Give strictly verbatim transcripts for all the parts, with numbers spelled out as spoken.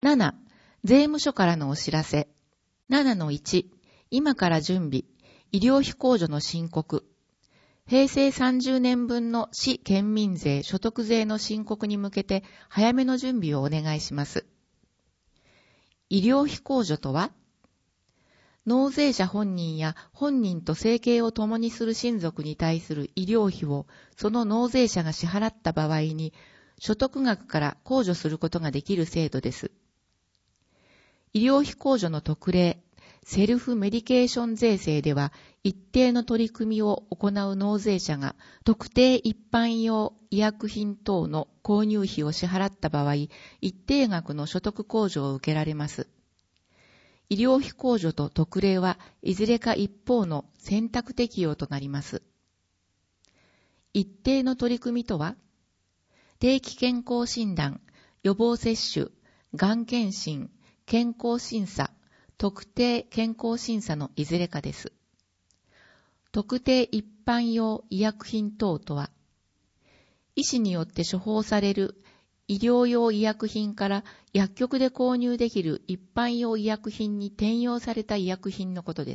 なな、税務署からのお知らせ。ななのいち、今から準備、医療費控除の申告。平成さんじゅうねんぶんの市県民税所得税の申告に向けて早めの準備をお願いします。医療費控除とは、納税者本人や本人と生計を共にする親族に対する医療費をその納税者が支払った場合に所得額から控除することができる制度です。医療費控除の特例、セルフメディケーション税制では一定の取り組みを行う納税者が特定一般用医薬品等の購入費を支払った場合、一定額の所得控除を受けられます。医療費控除と特例はいずれか一方の選択適用となります。一定の取り組みとは、定期健康診断、予防接種、がん検診、健康審査、特定健康審査のいずれかです。特定一般用医薬品等とは、医師によって処方される医療用医薬品から薬局で購入できる一般用医薬品に転用された医薬品のことです。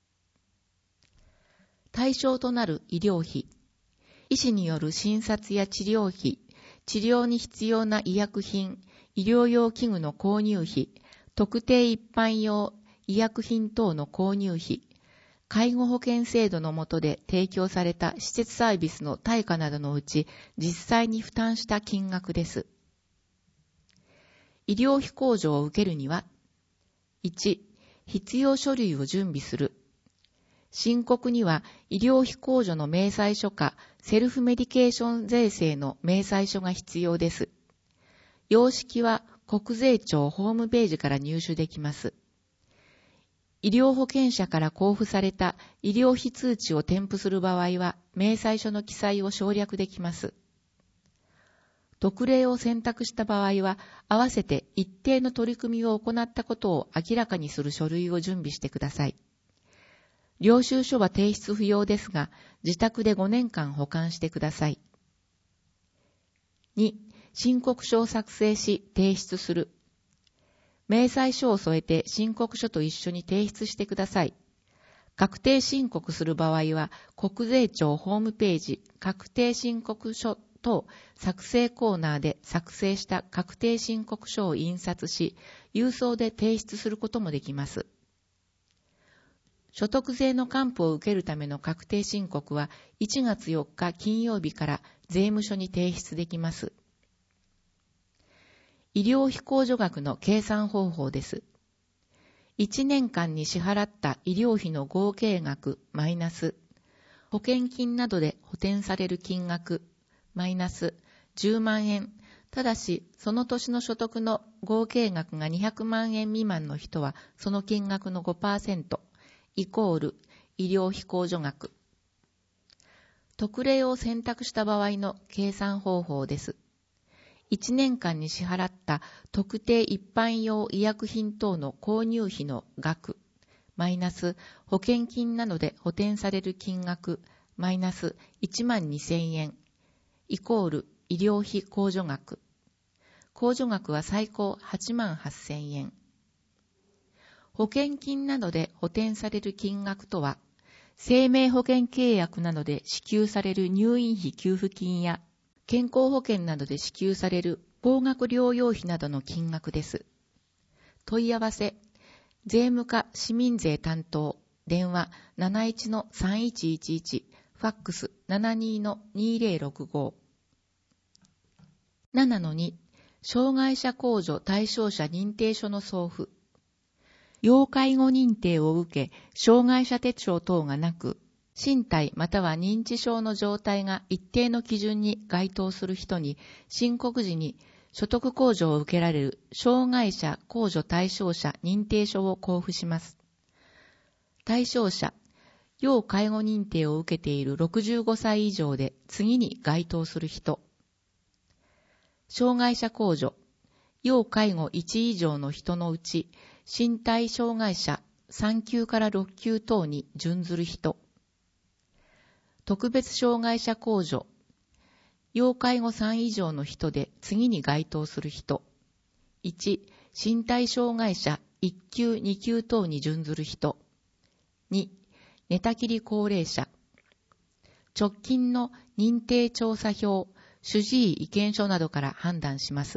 対象となる医療費、医師による診察や治療費、治療に必要な医薬品、医療用器具の購入費、特定一般用医薬品等の購入費、介護保険制度の下で提供された施設サービスの対価などのうち実際に負担した金額です。医療費控除を受けるには、いち、必要書類を準備する。申告には医療費控除の明細書かセルフメディケーション税制の明細書が必要です。様式は国税庁ホームページから入手できます。医療保険者から交付された医療費通知を添付する場合は、明細書の記載を省略できます。特例を選択した場合は、合わせて一定の取り組みを行ったことを明らかにする書類を準備してください。領収書は提出不要ですが、自宅でごねんかん保管してください。に、申告書を作成し提出する。明細書を添えて申告書と一緒に提出してください。確定申告する場合は、国税庁ホームページ確定申告書等作成コーナーで作成した確定申告書を印刷し、郵送で提出することもできます。所得税の還付を受けるための確定申告はいちがつよっか金曜日から税務署に提出できます。医療費控除額の計算方法です。いちねんかんに支払った医療費の合計額マイナス保険金などで補填される金額マイナスじゅうまんえん。ただし、その年の所得の合計額がにひゃくまんえん未満の人は、その金額の ごパーセント イコール医療費控除額。特例を選択した場合の計算方法です。いちねんかんに支払った特定一般用医薬品等の購入費の額、マイナス保険金などで補填される金額、マイナスいちまんにせんえん、イコール医療費控除額。控除額は最高はちまんはっせんえん。保険金などで補填される金額とは、生命保険契約などで支給される入院費給付金や、健康保険などで支給される高額療養費などの金額です。問い合わせ、税務課市民税担当、電話 なないちのさんいちいちいち、ファックス ななにのにぜろろくご。ななのに、障害者控除対象者認定書の送付。要介護認定を受け、障害者手帳等がなく、身体または認知症の状態が一定の基準に該当する人に、申告時に所得控除を受けられる障害者控除対象者認定書を交付します。対象者、要介護認定を受けているろくじゅうごさい以上で次に該当する人。障害者控除、要介護いち以上の人のうち、身体障害者さん級からろっ級等に準ずる人。特別障害者控除、要介護さん以上の人で次に該当する人。いち、 身体障害者いっ級に級等に準ずる人。に、寝たきり高齢者。直近の認定調査票、主治医意見書などから判断します。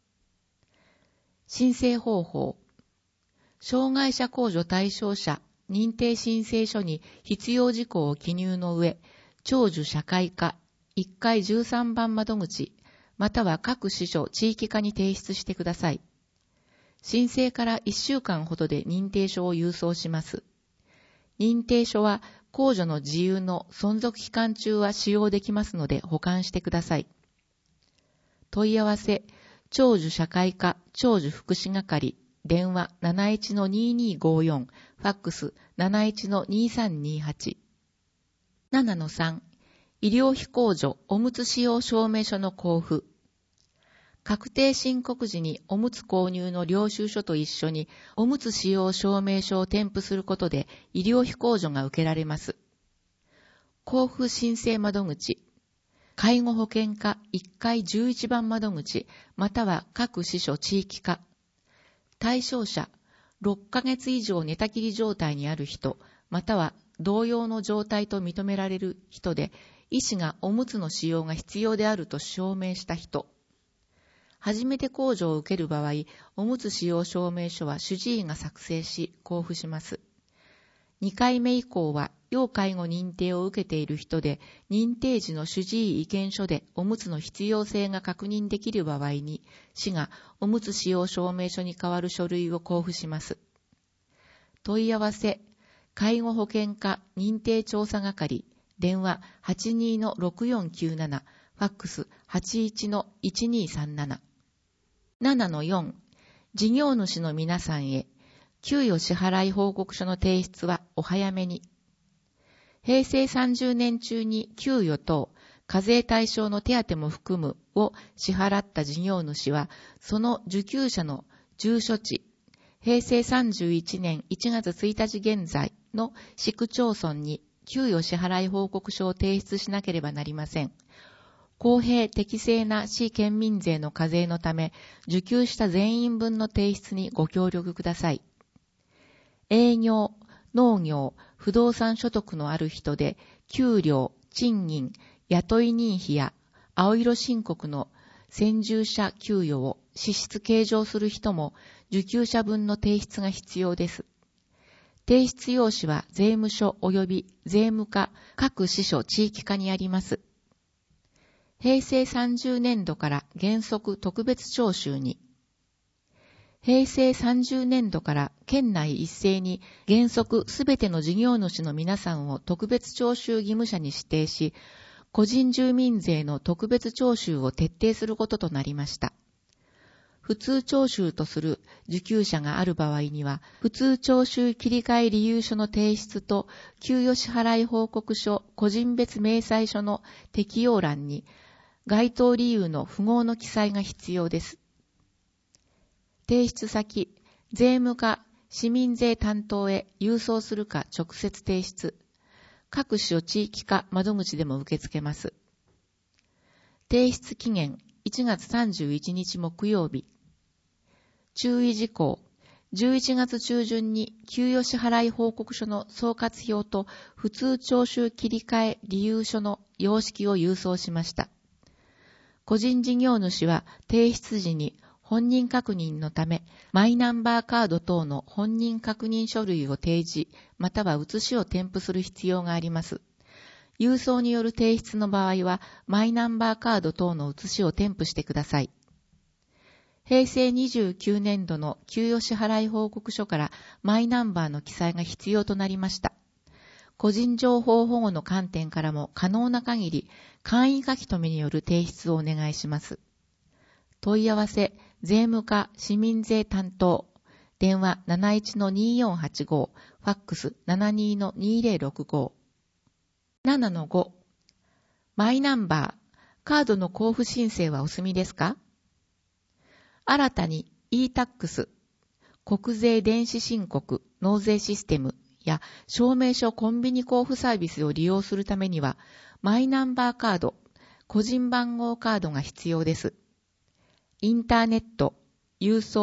申請方法。障害者控除対象者認定申請書に必要事項を記入の上、長寿社会課いっかいじゅうさんばん窓口、または各支所地域課に提出してください。申請からいっしゅうかんほどで認定書を郵送します。認定書は控除の自由の存続期間中は使用できますので保管してください。問い合わせ、長寿社会課長寿福祉係、電話 なないちのにーにーごーよん、ファックス なないちのにーさんにーはち。ななのさん、医療費控除おむつ使用証明書の交付。確定申告時におむつ購入の領収書と一緒におむつ使用証明書を添付することで医療費控除が受けられます。交付申請窓口、介護保険課いっかいじゅういちばん窓口、または各支所地域課。対象者、ろっかげつ以上寝たきり状態にある人、または同様の状態と認められる人で、医師がおむつの使用が必要であると証明した人。初めて控除を受ける場合、おむつ使用証明書は主治医が作成し交付します。にかいめ以降は、要介護認定を受けている人で、認定時の主治医意見書でおむつの必要性が確認できる場合に、市がおむつ使用証明書に代わる書類を交付します。問い合わせ、介護保険課認定調査係、電話 はちにーのろくよんきゅうなな、ファックス はちいちのいちにーさんなな。ななのよん、事業主の皆さんへ、給与支払い報告書の提出はお早めに。平成さんじゅうねん中に給与等、課税対象の手当も含むを支払った事業主は、その受給者の住所地、平成さんじゅういちねんいちがつついたち現在の市区町村に給与支払い報告書を提出しなければなりません。公平適正な市県民税の課税のため、受給した全員分の提出にご協力ください。営業、農業、不動産所得のある人で、給料、賃金、雇い人費や青色申告の先住者給与を支出計上する人も、受給者分の提出が必要です。提出用紙は税務署及び税務課、各支所地域課にあります。平成さんじゅうねんどから原則特別徴収に。平成さんじゅうねんどから県内一斉に原則すべての事業主の皆さんを特別徴収義務者に指定し、個人住民税の特別徴収を徹底することとなりました。普通徴収とする受給者がある場合には、普通徴収切り替え理由書の提出と給与支払い報告書個人別明細書の適用欄に、該当理由の符号の記載が必要です。提出先、税務課、市民税担当へ郵送するか直接提出。各種地域課窓口でも受け付けます。提出期限いちがつさんじゅういちにち木曜日。注意事項。じゅういちがつ中旬に給与支払い報告書の総括表と普通徴収切り替え理由書の様式を郵送しました。個人事業主は提出時に本人確認のため、マイナンバーカード等の本人確認書類を提示、または写しを添付する必要があります。郵送による提出の場合は、マイナンバーカード等の写しを添付してください。平成にじゅうきゅうねんどの給与支払い報告書からマイナンバーの記載が必要となりました。個人情報保護の観点からも可能な限り簡易書き留めによる提出をお願いします。問い合わせ、税務課市民税担当、電話 なないちのにーよんはちご、ファックス ななにーのにーぜろろくご。ななのご、マイナンバー、カードの交付申請はお済みですか？新たに イータックス、国税電子申告納税システムや証明書コンビニ交付サービスを利用するためには、マイナンバーカード、個人番号カードが必要です。インターネット、郵送、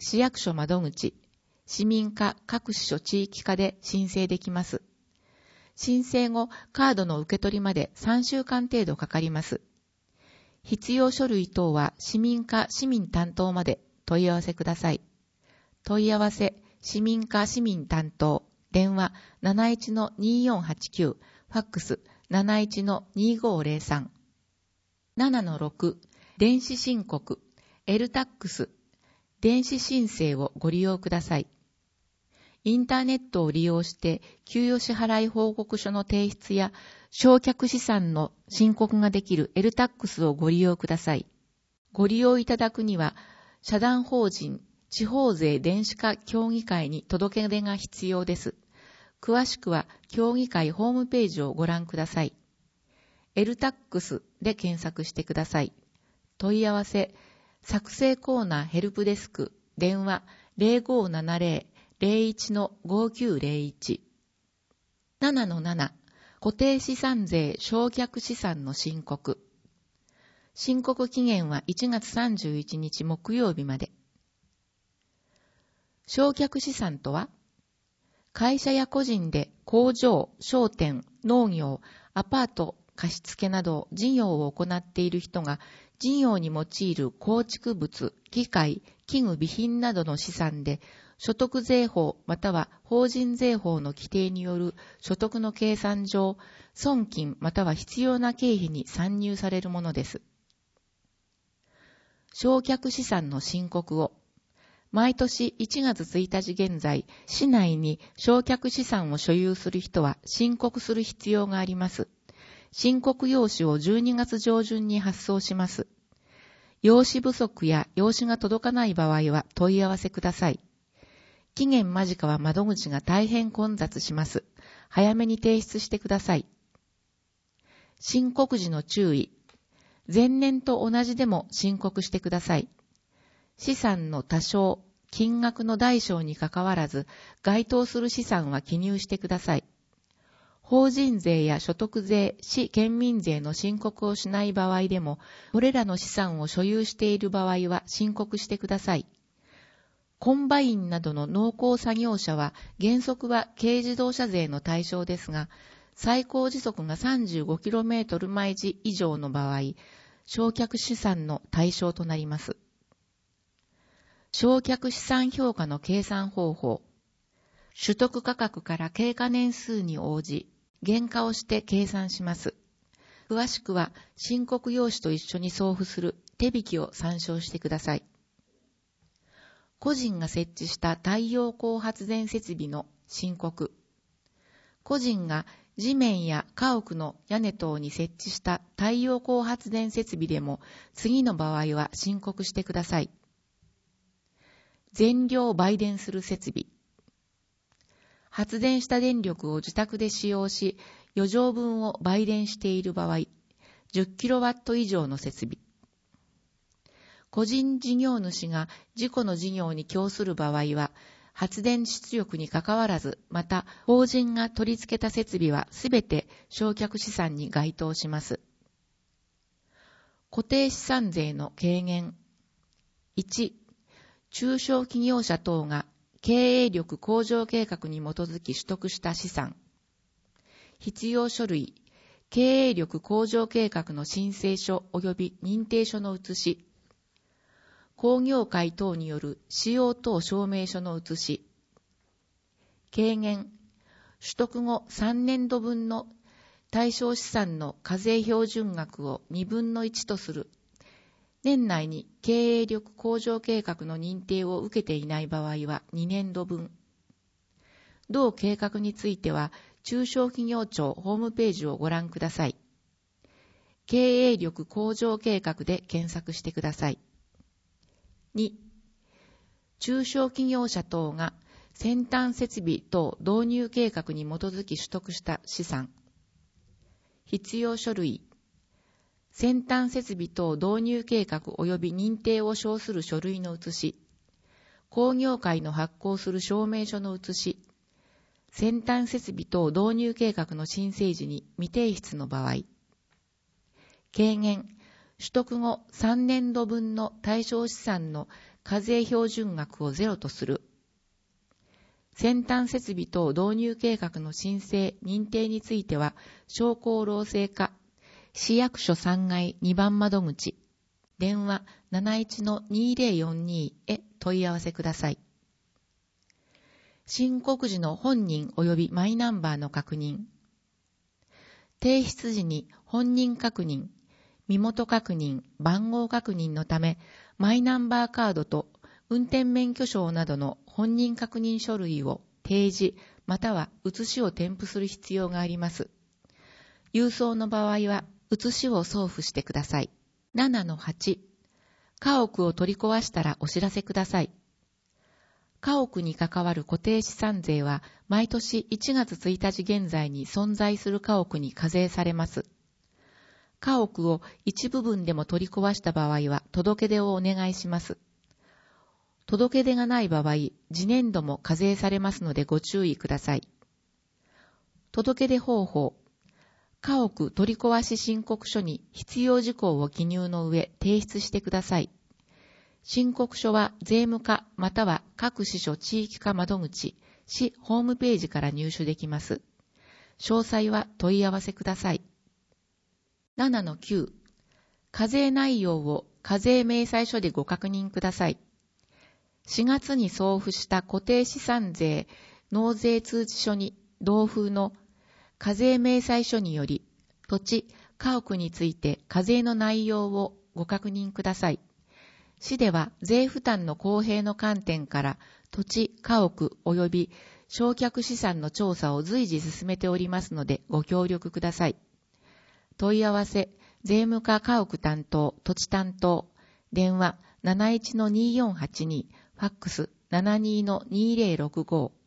市役所窓口、市民課各支所地域課で申請できます。申請後、カードの受け取りまでさんしゅうかん程度かかります。必要書類等は市民課市民担当まで問い合わせください。問い合わせ、市民課市民担当、電話 なないちのにーよんはちきゅう、ファックス なないちのにーごーぜろさん。ななのろく、電子申告、エルタックス、電子申請をご利用ください。インターネットを利用して給与支払い報告書の提出や償却資産の申告ができる エルタックス をご利用ください。ご利用いただくには、社団法人地方税電子化協議会に届け出が必要です。詳しくは協議会ホームページをご覧ください。エルタックス で検索してください。問い合わせ、作成コーナーヘルプデスク、電話 ゼロごーななゼロ ゼロいちのごきゅうゼロいち。ななのなな、固定資産税償却資産の申告。申告期限はいちがつさんじゅういちにち木曜日まで。償却資産とは、会社や個人で工場、商店、農業、アパート、貸付など事業を行っている人が事業に用いる構築物、機械、器具備品などの資産で所得税法または法人税法の規定による所得の計算上、損金または必要な経費に算入されるものです。償却資産の申告を毎年いちがつついたち現在、市内に償却資産を所有する人は申告する必要があります。申告用紙をじゅうにがつ上旬に発送します。用紙不足や用紙が届かない場合は問い合わせください。期限間近は窓口が大変混雑します。早めに提出してください。申告時の注意。前年と同じでも申告してください。資産の多少、金額の大小にかかわらず、該当する資産は記入してください。法人税や所得税、市県民税の申告をしない場合でも、これらの資産を所有している場合は申告してください。コンバインなどの農耕作業車は原則は軽自動車税の対象ですが、最高時速が さんじゅうごキロメートル 毎時以上の場合、償却資産の対象となります。償却資産評価の計算方法。取得価格から経過年数に応じ、原価をして計算します。詳しくは申告用紙と一緒に送付する手引きを参照してください。個人が設置した太陽光発電設備の申告。個人が地面や家屋の屋根等に設置した太陽光発電設備でも次の場合は申告してください。全量売電する設備。発電した電力を自宅で使用し、余剰分を売電している場合、じゅっキロワット以上の設備。個人事業主が自己の事業に供する場合は、発電出力にかかわらず、また法人が取り付けた設備はすべて償却資産に該当します。固定資産税の軽減。いち、中小企業者等が経営力向上計画に基づき取得した資産。必要書類、経営力向上計画の申請書及び認定書の写し。工業会等による使用等証明書の写し。軽減、取得後さんねんどぶんの対象資産の課税標準額をにぶんのいちとする。年内に経営力向上計画の認定を受けていない場合はにねんどぶん。同計画については、中小企業庁ホームページをご覧ください。経営力向上計画で検索してください。に、中小企業者等が先端設備等導入計画に基づき取得した資産。必要書類、先端設備等導入計画及び認定を証する書類の写し、工業会の発行する証明書の写し、先端設備等導入計画の申請時に未提出の場合、軽減、取得後さんねんどぶんの対象資産の課税標準額をゼロとする。先端設備等導入計画の申請・認定については、商工労政課、市役所さんがいにばん窓口、電話 なないちのにぜろよんに へ問い合わせください。申告時の本人及びマイナンバーの確認。提出時に本人確認、身元確認、番号確認のため、マイナンバーカードと運転免許証などの本人確認書類を提示または写しを添付する必要があります。郵送の場合は写しを送付してください。ななのはち、家屋を取り壊したらお知らせください。家屋に関わる固定資産税は毎年いちがつついたち現在に存在する家屋に課税されます。家屋を一部分でも取り壊した場合は届け出をお願いします。届け出がない場合、次年度も課税されますのでご注意ください。届け出方法。家屋取り壊し申告書に必要事項を記入の上提出してください。申告書は税務課または各支所地域課窓口、市ホームページから入手できます。詳細は問い合わせください。ななのきゅう、課税内容を課税明細書でご確認ください。しがつに送付した固定資産税納税通知書に同封の課税明細書により、土地、家屋について課税の内容をご確認ください。市では税負担の公平の観点から土地、家屋及び償却資産の調査を随時進めておりますのでご協力ください。問い合わせ、税務課家屋担当、土地担当、電話 なないちのにーよんはちに、ファックス ななにのにぜろろくご。